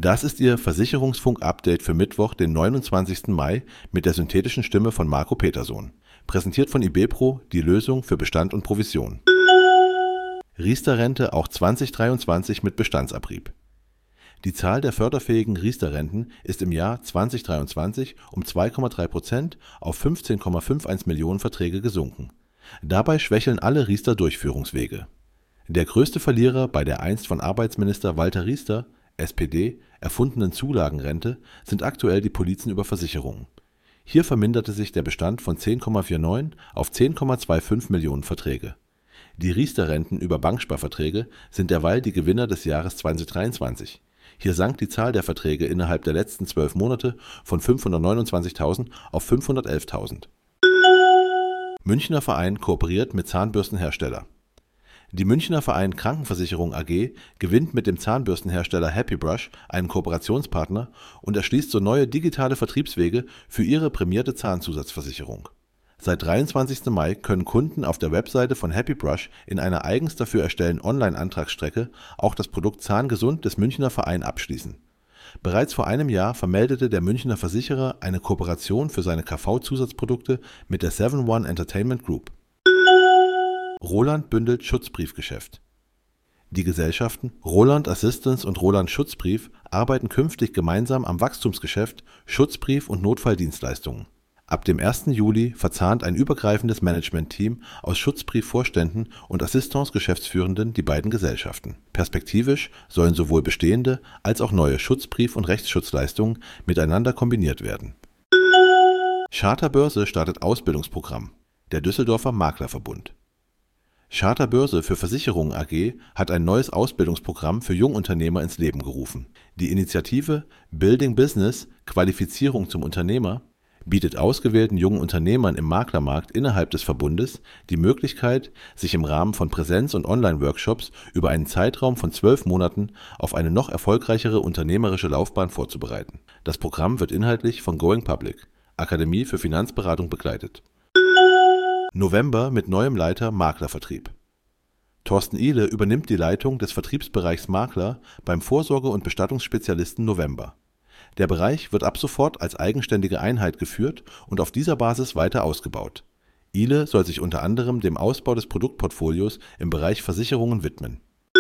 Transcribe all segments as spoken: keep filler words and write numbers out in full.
Das ist Ihr Versicherungsfunk-Update für Mittwoch, den neunundzwanzigsten Mai mit der synthetischen Stimme von Marco Petersohn. Präsentiert von IBPRO, die Lösung für Bestand und Provision. Riester-Rente auch zwanzig dreiundzwanzig mit Bestandsabrieb. Die Zahl der förderfähigen Riester-Renten ist im Jahr zwanzig dreiundzwanzig um zwei Komma drei Prozent auf fünfzehn Komma einundfünfzig Millionen Verträge gesunken. Dabei schwächeln alle Riester-Durchführungswege. Der größte Verlierer bei der einst von Arbeitsminister Walter Riester, S P D, erfundenen Zulagenrente sind aktuell die Polizen über Versicherungen. Hier verminderte sich der Bestand von zehn Komma neunundvierzig auf zehn Komma fünfundzwanzig Millionen Verträge. Die Riester-Renten über Banksparverträge sind derweil die Gewinner des Jahres zwanzig dreiundzwanzig. Hier sank die Zahl der Verträge innerhalb der letzten zwölf Monate von fünfhundertneunundzwanzigtausend auf fünfhundertelftausend. Münchner Verein kooperiert mit Zahnbürstenhersteller. Die Münchner Verein Krankenversicherung A G gewinnt mit dem Zahnbürstenhersteller Happy Brush einen Kooperationspartner und erschließt so neue digitale Vertriebswege für ihre prämierte Zahnzusatzversicherung. Seit dreiundzwanzigsten Mai können Kunden auf der Webseite von Happy Brush in einer eigens dafür erstellten Online-Antragsstrecke auch das Produkt Zahngesund des Münchner Verein abschließen. Bereits vor einem Jahr vermeldete der Münchner Versicherer eine Kooperation für seine K V-Zusatzprodukte mit der Seven One Entertainment Group. Roland bündelt Schutzbriefgeschäft. Die Gesellschaften Roland Assistance und Roland Schutzbrief arbeiten künftig gemeinsam am Wachstumsgeschäft Schutzbrief und Notfalldienstleistungen. Ab dem ersten Juli verzahnt ein übergreifendes Management-Team aus Schutzbriefvorständen und Assistance-Geschäftsführenden die beiden Gesellschaften. Perspektivisch sollen sowohl bestehende als auch neue Schutzbrief- und Rechtsschutzleistungen miteinander kombiniert werden. Charta Börse startet Ausbildungsprogramm. Der Düsseldorfer Maklerverbund. Charta Börse für Versicherungen A G hat ein neues Ausbildungsprogramm für Jungunternehmer ins Leben gerufen. Die Initiative Building Business – Qualifizierung zum Unternehmer bietet ausgewählten jungen Unternehmern im Maklermarkt innerhalb des Verbundes die Möglichkeit, sich im Rahmen von Präsenz- und Online-Workshops über einen Zeitraum von zwölf Monaten auf eine noch erfolgreichere unternehmerische Laufbahn vorzubereiten. Das Programm wird inhaltlich von Going Public, Akademie für Finanzberatung, begleitet. November mit neuem Leiter Maklervertrieb. Thorsten Ihle übernimmt die Leitung des Vertriebsbereichs Makler beim Vorsorge- und Bestattungsspezialisten November. Der Bereich wird ab sofort als eigenständige Einheit geführt und auf dieser Basis weiter ausgebaut. Ihle soll sich unter anderem dem Ausbau des Produktportfolios im Bereich Versicherungen widmen.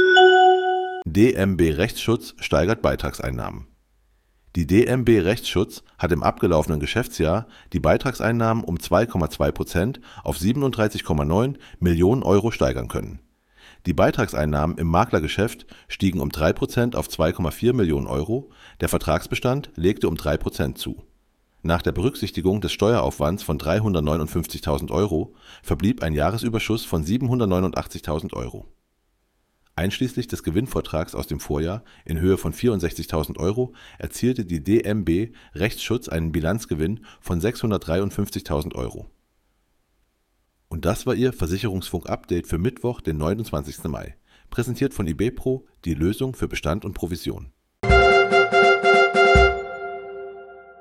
D M B Rechtsschutz steigert Beitragseinnahmen. Die D M B Rechtsschutz hat im abgelaufenen Geschäftsjahr die Beitragseinnahmen um zwei Komma zwei Prozent auf siebenunddreißig Komma neun Millionen Euro steigern können. Die Beitragseinnahmen im Maklergeschäft stiegen um drei Prozent auf zwei Komma vier Millionen Euro, der Vertragsbestand legte um drei Prozent zu. Nach der Berücksichtigung des Steueraufwands von dreihundertneunundfünfzigtausend Euro verblieb ein Jahresüberschuss von siebenhundertneunundachtzigtausend Euro. Einschließlich des Gewinnvortrags aus dem Vorjahr in Höhe von vierundsechzigtausend Euro erzielte die D M B Rechtsschutz einen Bilanzgewinn von sechshundertdreiundfünfzigtausend Euro. Und das war Ihr Versicherungsfunk-Update für Mittwoch, den neunundzwanzigsten Mai. Präsentiert von IBPRO, die Lösung für Bestand und Provision.